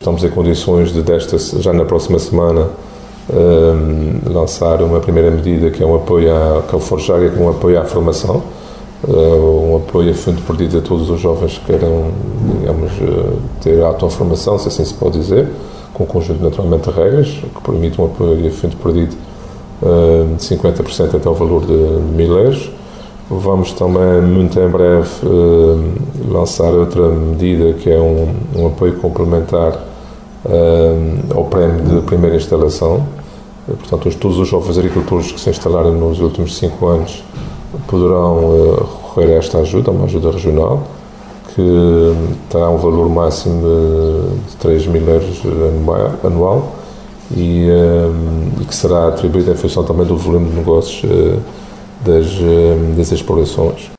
Estamos em condições de, já na próxima semana, lançar uma primeira medida que é um apoio que é o Forjar, que é um apoio à formação, um apoio a fundo perdido a todos os jovens que queiram, digamos, ter autoformação, se assim se pode dizer, com um conjunto naturalmente de regras que permitam um apoio a fundo perdido de 50% até o valor de 1.000 euros. Vamos também, muito em breve, lançar outra medida que é um apoio complementar ao prémio de primeira instalação. Portanto, todos os jovens agricultores que se instalarem nos últimos 5 anos poderão recorrer a esta ajuda, uma ajuda regional, que terá um valor máximo de 3.000 euros anual e que será atribuído em função também do volume de negócios das explorações.